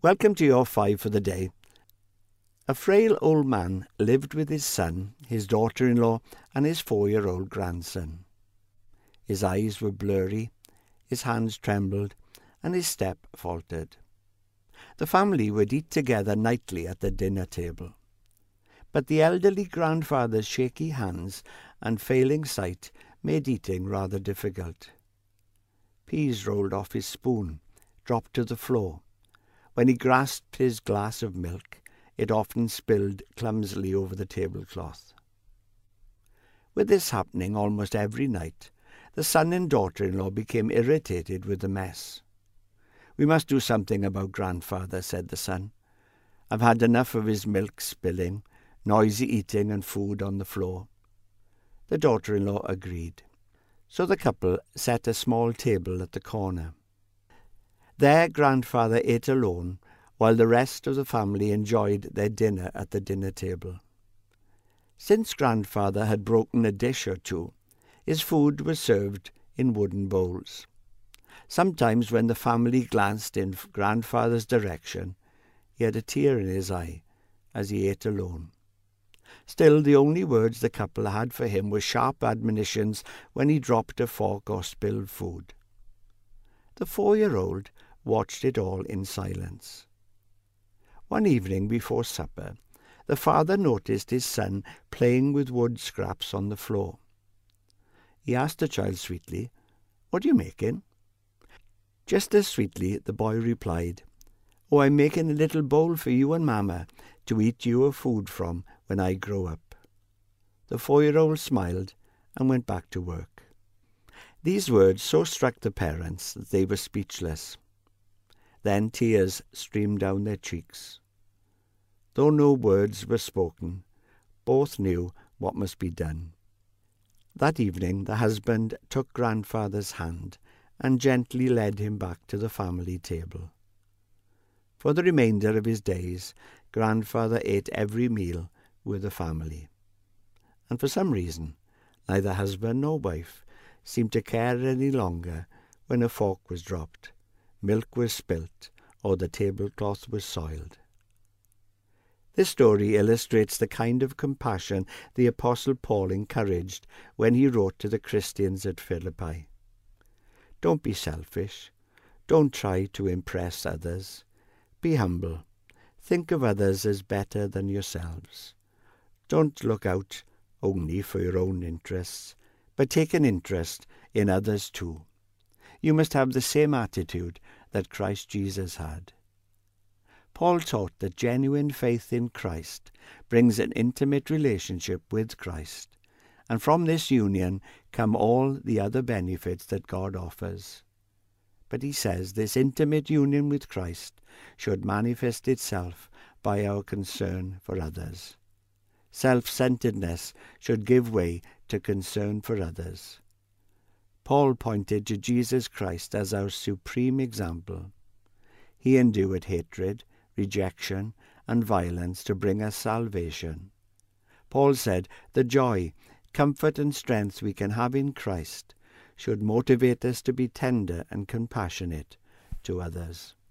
Welcome to your 5 for the day. A frail old man lived with his son, his daughter-in-law, and his 4-year-old grandson. His eyes were blurry, his hands trembled, and his step faltered. The family would eat together nightly at the dinner table. But the elderly grandfather's shaky hands and failing sight made eating rather difficult. Peas rolled off his spoon, dropped to the floor. When he grasped his glass of milk, it often spilled clumsily over the tablecloth. With this happening almost every night, the son and daughter-in-law became irritated with the mess. "We must do something about grandfather," said the son. "I've had enough of his milk spilling, noisy eating and food on the floor." The daughter-in-law agreed. So the couple set a small table at the corner. There grandfather ate alone, while the rest of the family enjoyed their dinner at the dinner table. Since grandfather had broken a dish or two, his food was served in wooden bowls. Sometimes when the family glanced in grandfather's direction, he had a tear in his eye as he ate alone. Still, the only words the couple had for him were sharp admonitions when he dropped a fork or spilled food. The 4-year-old watched it all in silence. One evening before supper, the father noticed his son playing with wood scraps on the floor. He asked the child sweetly, "What are you making?" Just as sweetly the boy replied, "Oh, I'm making a little bowl for you and Mama to eat your food from when I grow up." The 4-year-old smiled and went back to work. These words so struck the parents that they were speechless. Then tears streamed down their cheeks. Though no words were spoken, both knew what must be done. That evening the husband took grandfather's hand and gently led him back to the family table. For the remainder of his days, grandfather ate every meal with the family. And for some reason, neither husband nor wife seemed to care any longer when a fork was dropped, milk was spilt, or the tablecloth was soiled. This story illustrates the kind of compassion the Apostle Paul encouraged when he wrote to the Christians at Philippi. Don't be selfish. Don't try to impress others. Be humble. Think of others as better than yourselves. Don't look out only for your own interests, but take an interest in others too. You must have the same attitude that Christ Jesus had. Paul taught that genuine faith in Christ brings an intimate relationship with Christ, and from this union come all the other benefits that God offers. But he says this intimate union with Christ should manifest itself by our concern for others. Self-centeredness should give way to concern for others. Paul pointed to Jesus Christ as our supreme example. He endured hatred, rejection, and violence to bring us salvation. Paul said, the joy, comfort, and strength we can have in Christ should motivate us to be tender and compassionate to others.